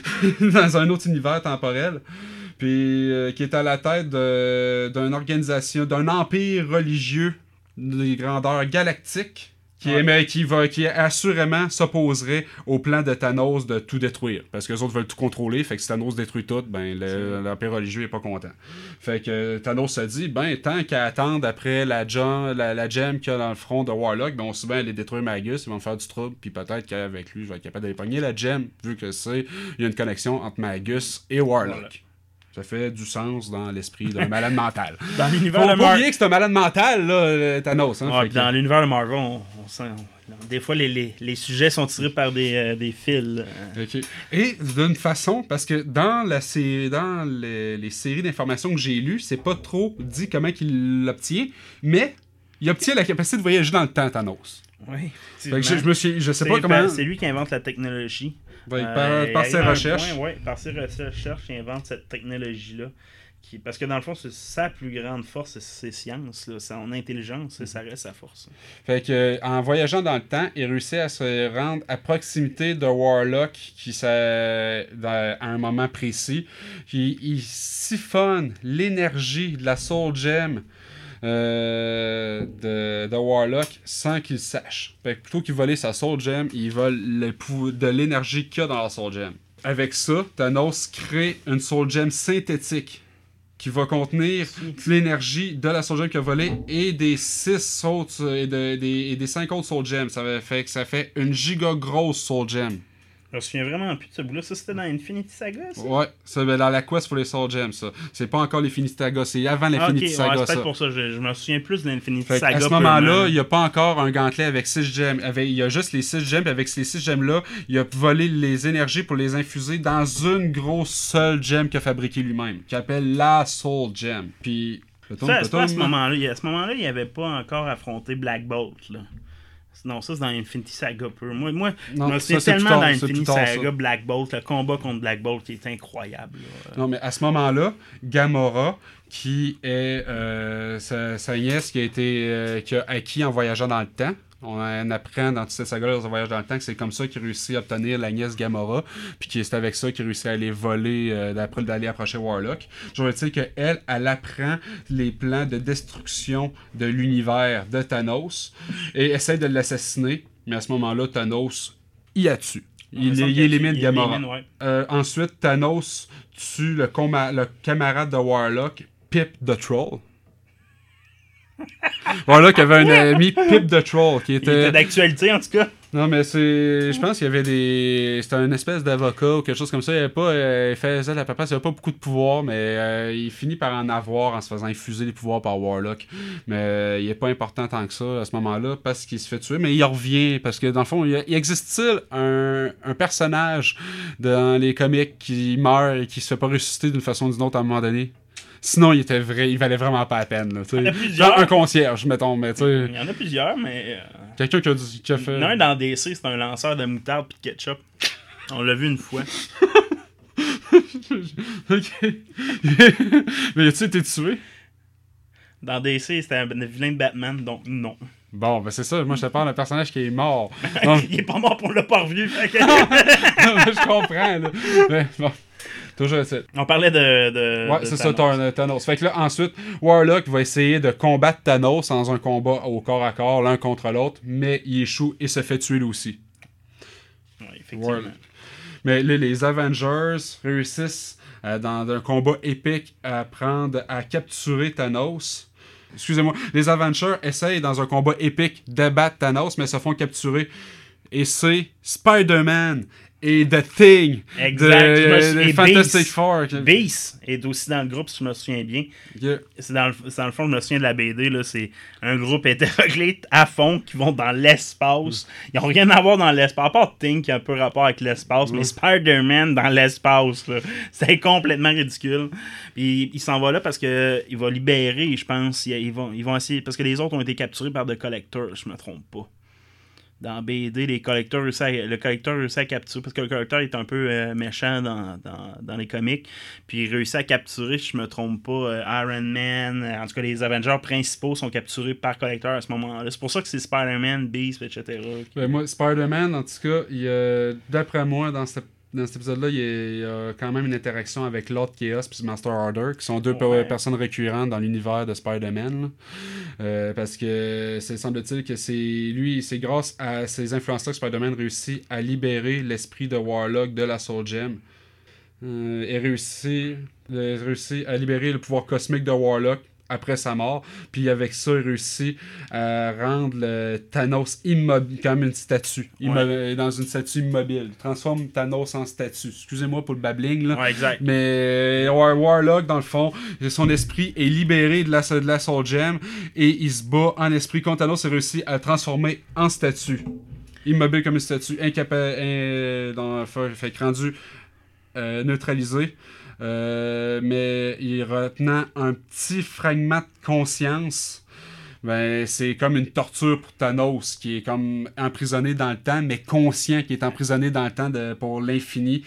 Speaker 2: dans un autre univers temporel, puis euh, qui est à la tête de, d'une organisation, d'un empire religieux de grandeur galactique, qui, ouais. est, qui, va, qui assurément s'opposerait au plan de Thanos de tout détruire, parce que les autres veulent tout contrôler, fait que si Thanos détruit tout, ben le, l'empire religieux est pas content. Fait que Thanos se dit, ben tant qu'à attendre après la, gem, la, la gemme qu'il y a dans le front de Warlock, ben on sait bien aller détruire Magus, ils vont me faire du trouble, puis peut-être qu'avec lui, je vais être capable d'aller pogner la gemme, vu que c'est, il y a une connexion entre Magus et Warlock. Voilà. Ça fait du sens dans l'esprit d'un malade mental.
Speaker 1: Dans l'univers
Speaker 2: Faut
Speaker 1: de
Speaker 2: pas Mar... oublier que c'est un malade mental, là, Thanos. Hein,
Speaker 1: ouais, dans que... l'univers de Marvel, on, on sent... Des fois, les, les, les sujets sont tirés par des, euh, des fils.
Speaker 2: Okay. Et d'une façon, parce que dans, la série, dans les, les séries d'informations que j'ai lues, c'est pas trop dit comment il l'obtient, mais il obtient la capacité de voyager dans le temps, Thanos.
Speaker 1: Oui.
Speaker 2: Fait que je, je, me suis, je sais
Speaker 1: c'est,
Speaker 2: pas comment...
Speaker 1: C'est lui qui invente la technologie.
Speaker 2: Ouais, par, euh, par ses recherches.
Speaker 1: Oui, par ses recherches, il invente cette technologie-là. Qui, parce que dans le fond, c'est sa plus grande force, c'est ses sciences, là, son intelligence, ça reste sa force.
Speaker 2: Fait que, en voyageant dans le temps, il réussit à se rendre à proximité de Warlock qui à un moment précis. Puis, il siphonne l'énergie de la Soul Gem euh, de, de Warlock sans qu'il sache. Fait que plutôt qu'il vole sa Soul Gem, il vole le pou- de l'énergie qu'il y a dans la Soul Gem. Avec ça, Thanos crée une Soul Gem synthétique qui va contenir l'énergie de la Soul Gem qu'il a volée et des six autres et, de, des, et des cinq autres Soul Gems. Ça fait que ça fait une giga grosse Soul Gem.
Speaker 1: Je me souviens vraiment plus de ce bout-là. Ça, c'était dans Infinity Saga, ça?
Speaker 2: Ouais, ça, ben, dans la quest pour les Soul Gems, ça. C'est pas encore l'Infinity Saga, c'est avant l'Infinity ah, okay. Saga,
Speaker 1: ouais, c'est peut-être
Speaker 2: ça.
Speaker 1: pour ça. Je, je me souviens plus de l'Infinity
Speaker 2: fait
Speaker 1: Saga.
Speaker 2: À ce moment-là, il n'y a pas encore un gantelet avec six gemmes. Il y a juste les six gemmes, et avec ces six gemmes-là, il a volé les énergies pour les infuser dans une grosse seule gemme qu'il a fabriquée lui-même, qu'il appelle la Soul Gem. Puis,
Speaker 1: ça, à ce moment-là, à ce moment-là, il n'avait pas encore affronté Black Bolt, là. Non, ça c'est dans Infinity Saga peu. Moi, moi non, je me souviens tellement tard, dans Infinity tard, Saga ça. Black Bolt, le combat contre Black Bolt qui est incroyable. Là.
Speaker 2: Non, mais à ce moment-là, Gamora, qui est euh, sa, sa nièce qui a été euh, qui a acquis en voyageant dans le temps. On apprend dans toute cette saga-là, dans voyage dans le temps, que c'est comme ça qu'il réussit à obtenir la nièce Gamora, puis que c'est avec ça qu'il réussit à aller voler, euh, d'après d'aller approcher Warlock. Je veux dire qu'elle, elle apprend les plans de destruction de l'univers de Thanos et essaie de l'assassiner, mais à ce moment-là, Thanos y a tué. Il, il, il élimine il Gamora. Élimine, ouais. euh, ensuite, Thanos tue le, coma- le camarade de Warlock, Pip the Troll. Voilà, qu'il y avait un ami, Pip the Troll, qui était...
Speaker 1: Il était d'actualité, en tout cas.
Speaker 2: Non, mais c'est... Je pense qu'il y avait des... C'était une espèce d'avocat ou quelque chose comme ça. Il avait pas... Euh, il faisait la paperasse, il avait pas beaucoup de pouvoir, mais euh, il finit par en avoir en se faisant infuser les pouvoirs par Warlock. Mais euh, il est pas important tant que ça, à ce moment-là, parce qu'il se fait tuer. Mais il revient, parce que, dans le fond, il, il existe-t-il un, un personnage dans les comics qui meurt et qui se fait pas ressusciter d'une façon ou d'une autre à un moment donné? Sinon, il était vrai, il valait vraiment pas la peine. Là,
Speaker 1: il y en a plusieurs.
Speaker 2: Un concierge, mettons. Mais,
Speaker 1: il y en a plusieurs, mais... Euh...
Speaker 2: Quelqu'un qui a, qui a fait...
Speaker 1: Un dans D C, c'est un lanceur de moutarde et de ketchup. On l'a vu une fois.
Speaker 2: Ok. Mais as-tu été tué?
Speaker 1: Dans D C, c'était un vilain de Batman, donc non.
Speaker 2: Bon, ben c'est ça. Moi, je te parle d'un personnage qui est mort.
Speaker 1: Donc... il est pas mort pour le pas revu. Fait que...
Speaker 2: je comprends. Là. Mais, bon. Toujours ça.
Speaker 1: On parlait de. de
Speaker 2: ouais,
Speaker 1: de
Speaker 2: c'est
Speaker 1: Thanos.
Speaker 2: ça, Thanos. Fait que là, ensuite, Warlock va essayer de combattre Thanos dans un combat au corps à corps, l'un contre l'autre, mais il échoue et se fait tuer lui aussi.
Speaker 1: Ouais, effectivement.
Speaker 2: Warlock. Mais là, les Avengers réussissent, euh, dans un combat épique, à prendre, à capturer Thanos. Excusez-moi. Les Avengers essayent, dans un combat épique, d'abattre Thanos, mais se font capturer. Et c'est Spider-Man et The Thing
Speaker 1: exact.
Speaker 2: de, de Fantastic
Speaker 1: Beast.
Speaker 2: Four.
Speaker 1: Beast est aussi dans le groupe, si je me souviens bien.
Speaker 2: Yeah.
Speaker 1: C'est dans, le, c'est dans le fond, je me souviens de la B D, là, c'est un groupe hétéroclite à fond qui vont dans l'espace. Mm. Ils n'ont rien à voir dans l'espace, à part Thing qui a un peu rapport avec l'espace, mm. mais Spider-Man dans l'espace, là, c'est complètement ridicule. Puis il s'en va là parce qu'il va libérer, je pense. Ils vont, ils vont essayer, parce que les autres ont été capturés par The Collector, je me trompe pas. Dans B D, les collecteurs réussissent à, le collecteur réussit à capturer, parce que le collecteur est un peu euh, méchant dans, dans, dans les comics, puis il réussit à capturer, si je me trompe pas, euh, Iron Man, euh, en tout cas les Avengers principaux sont capturés par collecteur à ce moment-là. C'est pour ça que c'est Spider-Man, Beast, et cetera. Qui...
Speaker 2: Ben, moi, Spider-Man, en tout cas, il, euh, d'après moi, dans cette Dans cet épisode-là, il y a quand même une interaction avec Lord Chaos et Master Order, qui sont deux ouais. personnes récurrentes dans l'univers de Spider-Man. Euh, parce que c'est semble-t-il que c'est lui, c'est grâce à ces influences-là que Spider-Man réussit à libérer l'esprit de Warlock de la Soul Gem. Euh, et réussit, euh, réussit à libérer le pouvoir cosmique de Warlock après sa mort, puis avec ça, il réussit à rendre le Thanos immobile, comme une statue, immo- ouais. dans une statue immobile. Il transforme Thanos en statue. Excusez-moi pour le babbling, là.
Speaker 1: Ouais, exact.
Speaker 2: Mais War- Warlock, dans le fond, son esprit est libéré de la, de la Soul Gem, et il se bat en esprit contre Thanos et réussit à le transformer en statue. Immobile comme une statue, incapable, in, dans, fait, fait rendu euh, neutralisé. Euh, mais il retenant un petit fragment de conscience, ben, c'est comme une torture pour Thanos qui est comme emprisonné dans le temps, mais conscient qu'il est emprisonné dans le temps de, pour l'infini.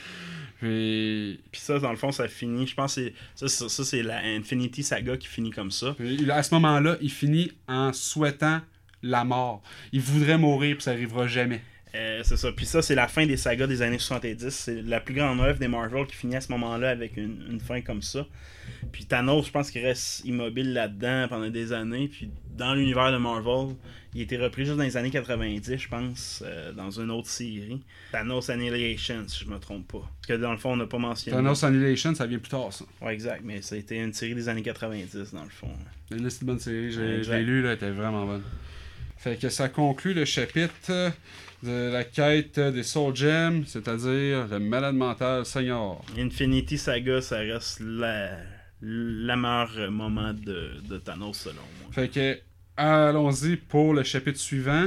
Speaker 2: Puis...
Speaker 1: Puis ça, dans le fond, ça finit. Je pense que c'est, ça, ça, ça, c'est la Infinity Saga qui finit comme ça.
Speaker 2: Puis, à ce moment-là, il finit en souhaitant la mort. Il voudrait mourir, puis ça n'arrivera jamais.
Speaker 1: Euh, c'est ça. Puis ça, c'est la fin des sagas des années soixante-dix. C'est la plus grande œuvre des Marvel qui finit à ce moment-là avec une, une fin comme ça. Puis Thanos, je pense qu'il reste immobile là-dedans pendant des années. Puis dans l'univers de Marvel, il a été repris juste dans les années quatre-vingt-dix, je pense, euh, dans une autre série. Thanos Annihilation, si je me trompe pas. Parce que dans le fond, on n'a pas mentionné.
Speaker 2: Thanos Annihilation, ça vient plus tard, ça.
Speaker 1: Ouais, exact. Mais ça a été une série des années quatre-vingt-dix, dans le fond.
Speaker 2: C'est une bonne série. J'ai, je l'ai lu, là, elle était vraiment bonne. Fait que ça conclut le chapitre de la quête des Soul Gems, c'est-à-dire le malade mental senior.
Speaker 1: Infinity Saga, ça reste la, la meilleur moment de, de Thanos, selon moi.
Speaker 2: Fait que, allons-y pour le chapitre suivant.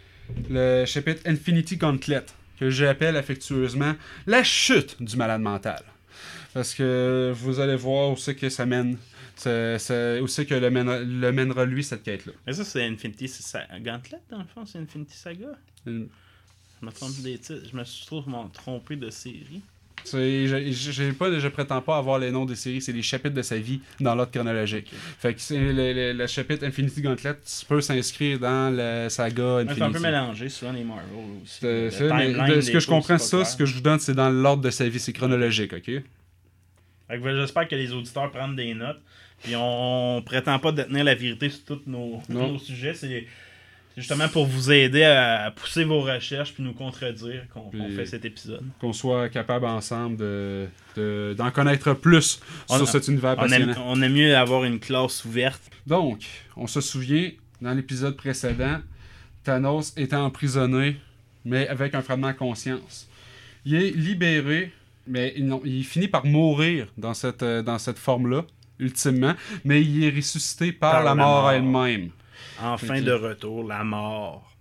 Speaker 2: Le chapitre Infinity Gauntlet, que j'appelle affectueusement la chute du malade mental. Parce que vous allez voir où c'est que ça mène. C'est, c'est aussi que le, mènera, le mènera lui cette quête-là.
Speaker 1: Mais ça, c'est Infinity Saga. Gauntlet, dans le fond, c'est Infinity Saga. Mm. Je me trompe des titres. Je me suis trop trompé de série.
Speaker 2: C'est, j'ai, j'ai pas, je prétends pas avoir les noms des séries, c'est les chapitres de sa vie dans l'ordre chronologique. Okay. Fait que c'est le, le, le chapitre Infinity Gauntlet peut s'inscrire dans la saga Infinity.
Speaker 1: C'est un peu mélangé souvent les Marvel aussi.
Speaker 2: C'est, c'est, mais de, ce que je comprends, ça, ce que je vous donne, c'est dans l'ordre de sa vie, c'est chronologique, ok?
Speaker 1: Fait que j'espère que les auditeurs prennent des notes. Puis on, on prétend pas détenir la vérité sur tous nos, nos sujets. C'est, c'est justement pour vous aider à pousser vos recherches puis nous contredire qu'on, qu'on fait cet épisode.
Speaker 2: Qu'on soit capable ensemble de, de, d'en connaître plus on, sur cet univers
Speaker 1: on
Speaker 2: passionnant.
Speaker 1: Aime, on aime mieux avoir une classe ouverte.
Speaker 2: Donc, on se souvient, dans l'épisode précédent, Thanos était emprisonné, mais avec un fragment de conscience. Il est libéré, mais il, non, il finit par mourir dans cette, dans cette forme-là. Ultimement, mais il est ressuscité par, par la, la mort, mort elle-même.
Speaker 1: Enfin okay. De retour, la mort.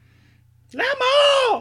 Speaker 1: La mort!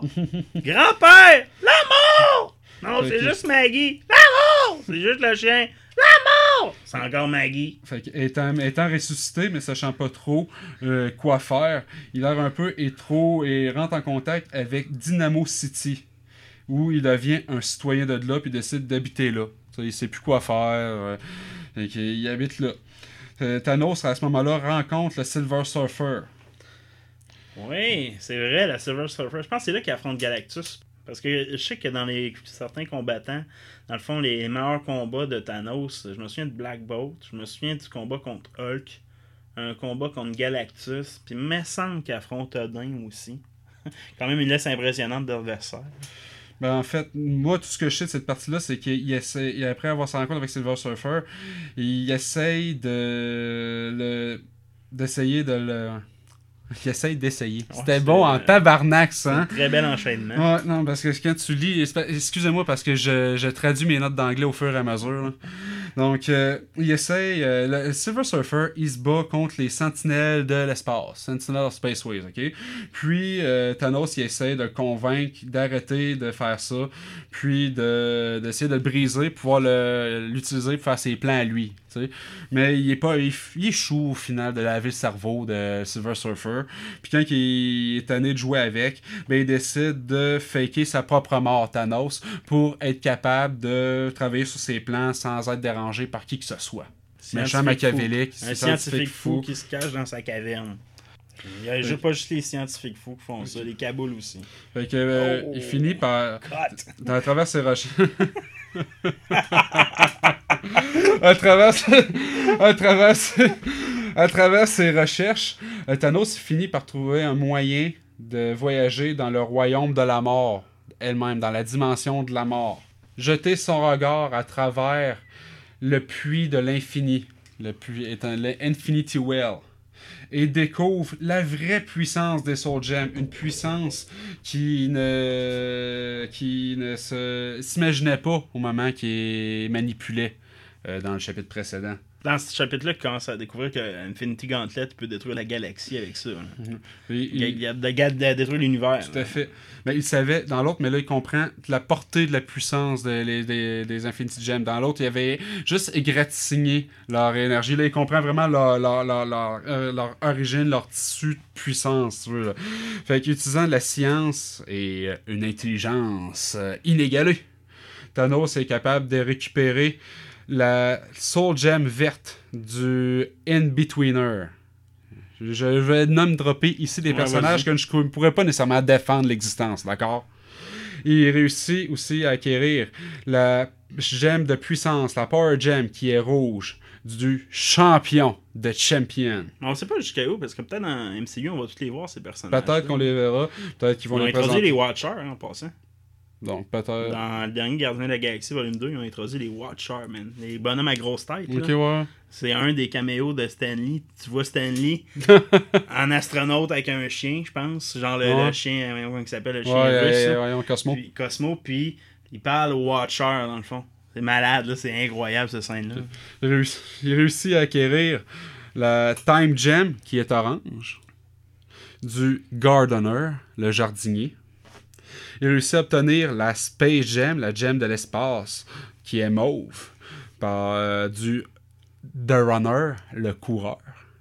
Speaker 1: Grand-père! La mort! Non, okay. C'est juste Maggie. La mort! C'est juste le chien. La non! C'est encore Maggie.
Speaker 2: Fait que, étant, étant ressuscité, mais sachant pas trop euh, quoi faire, il a un peu et trop et rentre en contact avec Dynamo City, où il devient un citoyen de là puis décide d'habiter là. T'sais, il sait plus quoi faire. Euh, fait il habite là. Euh, Thanos, à ce moment-là, rencontre le Silver Surfer.
Speaker 1: Oui, c'est vrai, la Silver Surfer. Je pense que c'est là qu'il affronte Galactus. Parce que je sais que dans les certains combattants, dans le fond, les meilleurs combats de Thanos, je me souviens de Black Bolt, je me souviens du combat contre Hulk, un combat contre Galactus, puis il me semble qu'il affronte Odin aussi. Quand même une liste impressionnante d'adversaires.
Speaker 2: Ben en fait, moi, tout ce que je sais de cette partie-là, c'est qu'il essaie, après avoir sa rencontre avec Silver Surfer, il essaye de le, d'essayer de le... Il essaye d'essayer.
Speaker 1: Ouais,
Speaker 2: C'était bon en tabarnak, ça.
Speaker 1: C'est
Speaker 2: Hein?
Speaker 1: un très bel enchaînement.
Speaker 2: Ouais, non, parce que quand tu lis... Excusez-moi, parce que je, je traduis mes notes d'anglais au fur et à mesure. Là. Donc, euh, il essaye... Euh, le Silver Surfer, il se bat contre les sentinelles de l'espace. Sentinels of Spaceways, OK? Puis, euh, Thanos, il essaye de le convaincre d'arrêter de faire ça, puis de, d'essayer de le briser pour pouvoir le, l'utiliser pour faire ses plans à lui. T'sais. Mais il est pas il, il échoue au final de laver le cerveau de Silver Surfer. Puis quand il est tanné de jouer avec, ben il décide de faker sa propre mort, Thanos, pour être capable de travailler sur ses plans sans être dérangé par qui que ce soit. Méchant machiavélique,
Speaker 1: un scientifique fou, fou qui se cache dans sa caverne. Il n'y a oui. pas juste les scientifiques fous qui font okay. ça, les Kabouls aussi.
Speaker 2: Fait que euh, oh, il finit par dans, à travers ses recherches. à travers à travers à travers ses recherches, Thanos finit par trouver un moyen de voyager dans le royaume de la mort, elle-même dans la dimension de la mort. Jeter son regard à travers le puits de l'infini, le puits étant l'Infinity Well. Et découvre la vraie puissance des Soul Gems, une puissance qui ne qui ne se s'imaginait pas au moment qu'il manipulait euh, dans le chapitre précédent.
Speaker 1: Dans ce chapitre-là, il commence à découvrir que Infinity Gauntlet peut détruire la galaxie avec ça. Mm-hmm. Il, il, il a de, de, de détruire l'univers.
Speaker 2: Tout à fait. Mais il savait, dans l'autre, mais là, il comprend la portée de la puissance des, des, des, des Infinity Gems. Dans l'autre, il avait juste égratigné leur énergie. Là, il comprend vraiment leur, leur, leur, leur, euh, leur origine, leur tissu de puissance. Tu veux, là. Fait qu'utilisant la science et une intelligence euh, inégalée, Thanos est capable de récupérer la Soul Gem verte du In-Betweener. Je vais nom dropper ici des ouais, personnages que je ne pourrais pas nécessairement défendre l'existence, d'accord? Il réussit aussi à acquérir la gemme de puissance, la Power Gem qui est rouge, du champion de Champion.
Speaker 1: On ne sait pas jusqu'à où, parce que peut-être dans M C U, on va tous les voir, ces personnages.
Speaker 2: Peut-être qu'on les verra, peut-être qu'ils vont
Speaker 1: ils
Speaker 2: les
Speaker 1: présenter. Ils ont introduit les Watchers, hein, en passant.
Speaker 2: Donc, peut-être...
Speaker 1: Dans le dernier Gardien de la Galaxie, volume deux, ils ont introduit les Watchers, man. Les bonhommes à grosse tête.
Speaker 2: Ok,
Speaker 1: là.
Speaker 2: ouais.
Speaker 1: C'est un des caméos de Stan Lee. Tu vois Stan Lee en astronaute avec un chien, je pense. Genre le, ouais. le chien, comment il s'appelle, le chien
Speaker 2: ouais,
Speaker 1: russe.
Speaker 2: Ouais, ouais, ouais, Cosmo.
Speaker 1: Puis, Cosmo, puis il parle aux Watchers, dans le fond. C'est malade, là. C'est incroyable, cette scène-là.
Speaker 2: Il réussit, il réussit à acquérir la Time Gem, qui est orange, du Gardener, le jardinier. Il réussit à obtenir la Space Gem, la gemme de l'espace, qui est mauve, par euh, du The Runner, le coureur.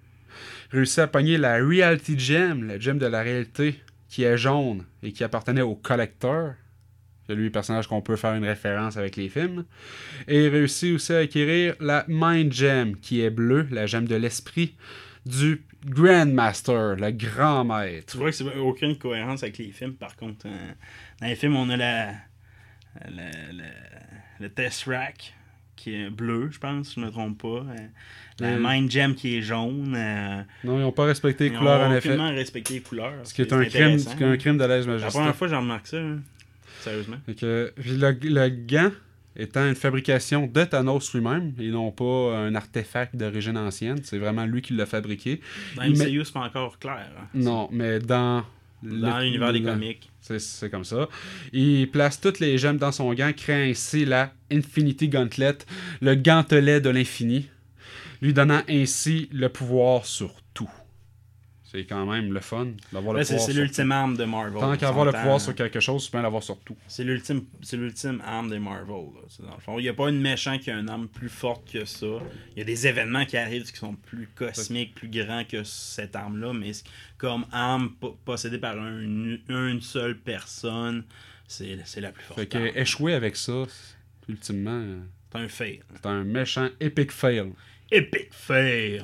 Speaker 2: Il réussit à pogner la Reality Gem, la gemme de la réalité, qui est jaune et qui appartenait au Collector. C'est lui le personnage qu'on peut faire une référence avec les films. Et il réussit aussi à acquérir la Mind Gem, qui est bleue, la gemme de l'esprit, du Grandmaster, le grand maître.
Speaker 1: Tu vois que c'est aucune cohérence avec les films, par contre. Dans les films, on a la, la, la le Tesseract qui est bleu, je pense, si je ne me trompe pas. La oui. Mind Gem qui est jaune. Euh...
Speaker 2: Non, ils n'ont pas respecté les couleurs, en effet.
Speaker 1: Ils n'ont aucunement respecté les couleurs.
Speaker 2: Ce qui est, est un crime, ce qui est un crime de lèse-majesté.
Speaker 1: La première fois, j'en remarque ça, hein. Sérieusement.
Speaker 2: Que, le, le gant étant une fabrication de Thanos lui-même, et non pas un artefact d'origine ancienne. C'est vraiment lui qui l'a fabriqué.
Speaker 1: Dans M C U, c'est pas encore clair. Hein.
Speaker 2: Non, mais dans...
Speaker 1: Dans le, l'univers des comics.
Speaker 2: C'est, c'est comme ça. Il place toutes les gemmes dans son gant, créant ainsi la Infinity Gauntlet, le gantelet de l'infini, lui donnant ainsi le pouvoir sur tout. c'est quand même le fun d'avoir le
Speaker 1: Là, c'est,
Speaker 2: pouvoir.
Speaker 1: c'est
Speaker 2: sur
Speaker 1: l'ultime arme de Marvel.
Speaker 2: Tant
Speaker 1: on
Speaker 2: qu'avoir le
Speaker 1: s'entend,
Speaker 2: pouvoir
Speaker 1: hein.
Speaker 2: sur quelque chose, tu peux l'avoir sur tout.
Speaker 1: C'est l'ultime, c'est l'ultime arme des Marvel. Là, tu sais, dans le fond, il n'y a pas une méchant qui a une arme plus forte que ça. Il y a des événements qui arrivent qui sont plus cosmiques, plus grands que cette arme-là, mais comme arme po- possédée par un, une seule personne, c'est, c'est la plus forte.
Speaker 2: Fait que
Speaker 1: arme.
Speaker 2: échouer avec ça, ultimement, euh,
Speaker 1: C'est un fail.
Speaker 2: c'est un méchant epic fail.
Speaker 1: Epic fail.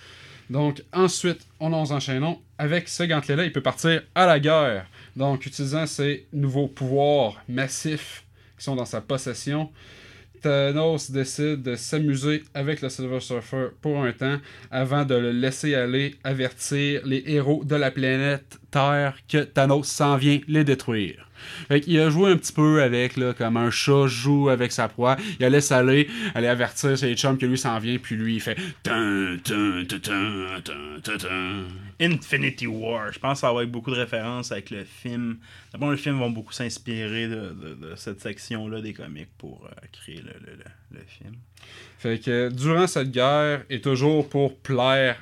Speaker 2: Donc, ensuite, on nous enchaînons. Avec ce gantelet-là, il peut partir à la guerre. Donc, utilisant ses nouveaux pouvoirs massifs qui sont dans sa possession, Thanos décide de s'amuser avec le Silver Surfer pour un temps avant de le laisser aller avertir les héros de la planète Terre que Thanos s'en vient les détruire. Fait qu'il a joué un petit peu avec, là, comme un chat joue avec sa proie. Il la laisse aller, aller avertir ses chums que lui s'en vient, puis lui il fait Tum, tum, tum, tum, tum, tum, tum.
Speaker 1: Infinity War. Je pense que ça va être beaucoup de références avec le film. D'abord, les films vont beaucoup s'inspirer de, de, de cette section-là des comics pour euh, créer le, le, le, le film.
Speaker 2: Fait que durant cette guerre, et toujours pour plaire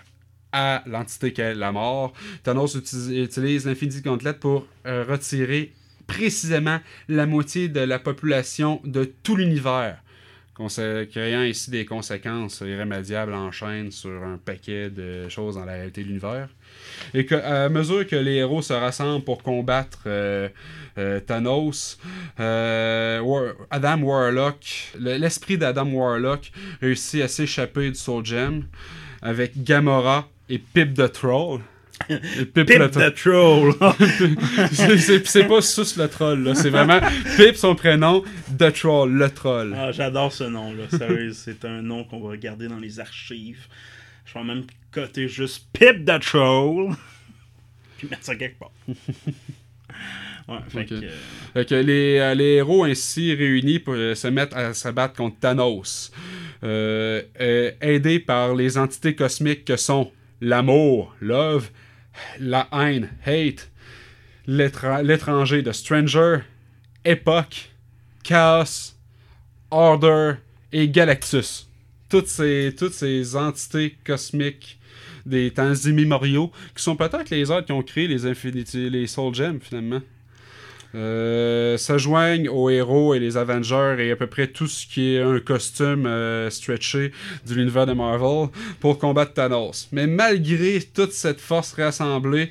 Speaker 2: à l'entité qu'est la mort, Thanos utilise, utilise l'Infinity Gauntlet pour euh, retirer précisément la moitié de la population de tout l'univers, conse- créant ici des conséquences irrémédiables en chaîne sur un paquet de choses dans la réalité de l'univers. Et qu'à mesure que les héros se rassemblent pour combattre euh, euh, Thanos, euh, War- Adam Warlock, le- l'esprit d'Adam Warlock réussit à s'échapper du Soul Gem avec Gamora et Pip the Troll. Et Pip,
Speaker 1: Pip
Speaker 2: le
Speaker 1: the Troll!
Speaker 2: c'est, c'est, c'est pas Sus le troll, là. C'est vraiment Pip, son prénom, The Troll, le troll.
Speaker 1: Ah, j'adore ce nom-là. Sérieux, c'est un nom qu'on va regarder dans les archives. Je vais même coter juste Pip the Troll. Puis mettre ça quelque part. Ouais, fait
Speaker 2: Ok.
Speaker 1: que... euh,
Speaker 2: Fait que les, euh, les héros ainsi réunis pour euh, se mettre à se battre contre Thanos, euh, euh, aidés par les entités cosmiques que sont l'amour, love, la haine, hate, l'étra- l'étranger, the stranger, époque, chaos, order et Galactus. Toutes ces, toutes ces entités cosmiques des temps immémoriaux qui sont peut-être les autres qui ont créé les Infinity, les Soul Gems finalement. Euh, se joignent aux héros et les Avengers et à peu près tout ce qui est un costume euh, stretché de l'univers de Marvel pour combattre Thanos. Mais malgré toute cette force rassemblée,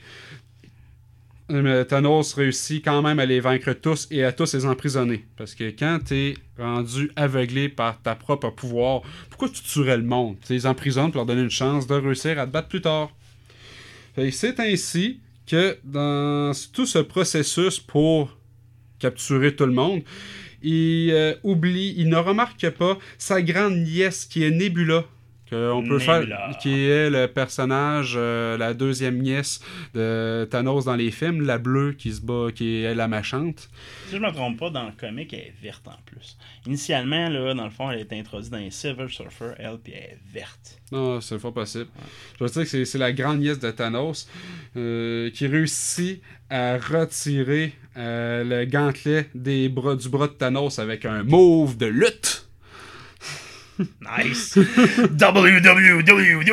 Speaker 2: euh, Thanos réussit quand même à les vaincre tous et à tous les emprisonner. Parce que quand t'es rendu aveuglé par ta propre pouvoir, pourquoi tu tuerais le monde? Tu les emprisonnes pour leur donner une chance de réussir à te battre plus tard. Fait que c'est ainsi que dans tout ce processus pour capturer tout le monde, il euh, oublie, il ne remarque pas sa grande nièce qui est Nebula, qu'on peut
Speaker 1: Nebula.
Speaker 2: faire, qui est le personnage, euh, la deuxième nièce de Thanos dans les films, la bleue qui se bat, qui est la méchante.
Speaker 1: Si je me trompe pas, dans le comic, elle est verte en plus. Initialement, là, dans le fond, elle est introduite dans les Silver Surfer, elle, puis elle est verte.
Speaker 2: Non, c'est pas possible. Je veux dire que c'est, c'est la grande nièce de Thanos euh, qui réussit à retirer euh, le gantelet des bras, du bras de Thanos avec un move de lutte.
Speaker 1: Nice! W W W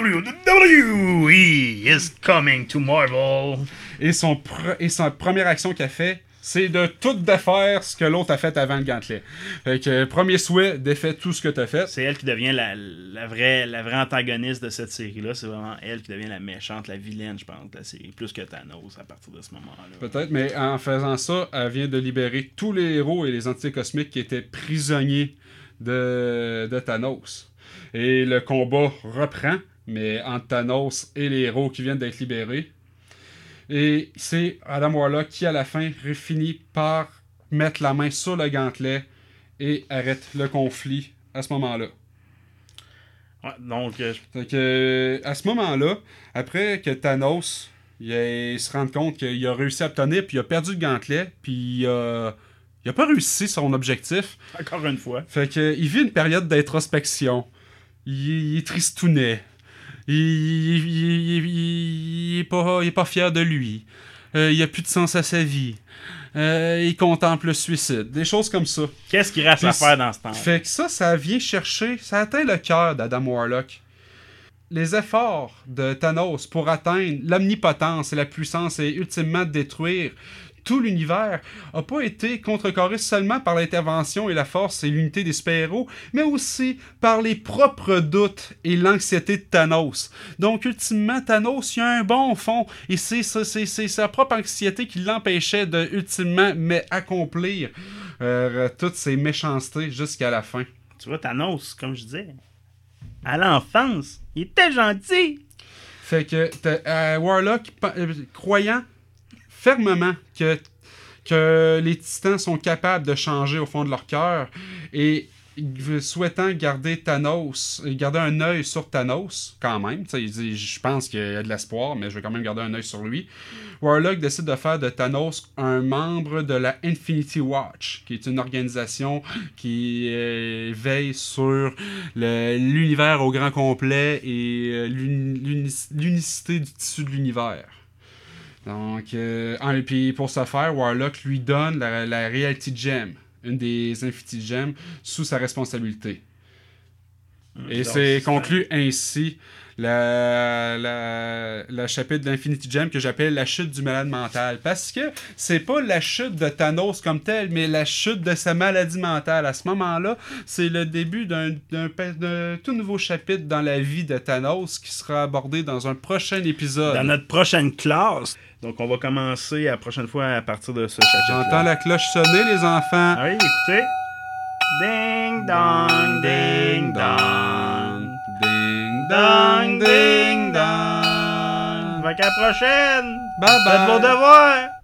Speaker 1: W E is coming to Marvel!
Speaker 2: Et, son pre- et sa première action qu'elle fait, c'est de tout défaire ce que l'autre a fait avant le gantelet. Fait que, premier souhait, défait tout ce que t'as fait.
Speaker 1: C'est elle qui devient la, la, vraie, la vraie antagoniste de cette série-là. C'est vraiment elle qui devient la méchante, la vilaine, je pense, de la série. Plus que Thanos à partir de ce moment-là.
Speaker 2: Peut-être, mais en faisant ça, elle vient de libérer tous les héros et les entités cosmiques qui étaient prisonniers de, de Thanos. Et le combat reprend, mais entre Thanos et les héros qui viennent d'être libérés. Et c'est Adam Warlock qui, à la fin, finit par mettre la main sur le gantelet et arrête le conflit à ce moment-là.
Speaker 1: Ouais, donc, euh,
Speaker 2: Fait que, à ce moment-là, après que Thanos il, a- il se rende compte qu'il a réussi à obtenir, puis il a perdu le gantelet, puis il a, il a pas réussi son objectif.
Speaker 1: encore une fois.
Speaker 2: Fait que, il vit une période d'introspection. Il, il est tristounet. Il, il, il, il, il est pas, il est pas fier de lui. Euh, il a plus de sens à sa vie. Euh, il contemple le suicide. Des choses comme ça.
Speaker 1: Qu'est-ce qu'il reste à
Speaker 2: Puis,
Speaker 1: faire dans ce temps?
Speaker 2: Fait que ça, ça vient chercher, ça atteint le cœur d'Adam Warlock. les efforts de Thanos pour atteindre l'omnipotence et la puissance et ultimement détruire tout l'univers n'a pas été contrecarré seulement par l'intervention et la force et l'unité des super-héros, mais aussi par les propres doutes et l'anxiété de Thanos. Donc, ultimement, Thanos, il a un bon fond, et c'est, c'est, c'est, c'est sa propre anxiété qui l'empêchait de, ultimement, mais accomplir euh, toutes ses méchancetés jusqu'à la fin.
Speaker 1: Tu vois, Thanos, comme je disais, à l'enfance, il était gentil.
Speaker 2: Fait que euh, Warlock, euh, croyant fermement que, que les titans sont capables de changer au fond de leur cœur et souhaitant garder Thanos, garder un œil sur Thanos, quand même, il dit, je pense qu'il y a de l'espoir, mais je vais quand même garder un œil sur lui. Warlock décide de faire de Thanos un membre de la Infinity Watch, qui est une organisation qui euh, veille sur le, l'univers au grand complet et euh, l'uni- l'unicité du tissu de l'univers. Donc, euh, en, puis pour ce faire, Warlock lui donne la, la Reality Gem, une des Infinity Gems, sous sa responsabilité. Mmh, et c'est conclu ainsi la, la, la chapitre d'Infinity Gem que j'appelle la chute du malade mental. Parce que c'est pas la chute de Thanos comme telle, mais la chute de sa maladie mentale. À ce moment-là, c'est le début d'un, d'un, d'un tout nouveau chapitre dans la vie de Thanos qui sera abordé dans un prochain épisode.
Speaker 1: Dans notre prochaine classe. Donc, on va commencer la prochaine fois à partir de ce chapitre-là.
Speaker 2: J'entends la cloche sonner, les enfants.
Speaker 1: Ah oui, écoutez. Ding dong, ding dong.
Speaker 2: Ding
Speaker 1: Dong,
Speaker 2: dong, ding dong.
Speaker 1: Fait qu'à la prochaine.
Speaker 2: Bye bye.
Speaker 1: Faites vos devoirs.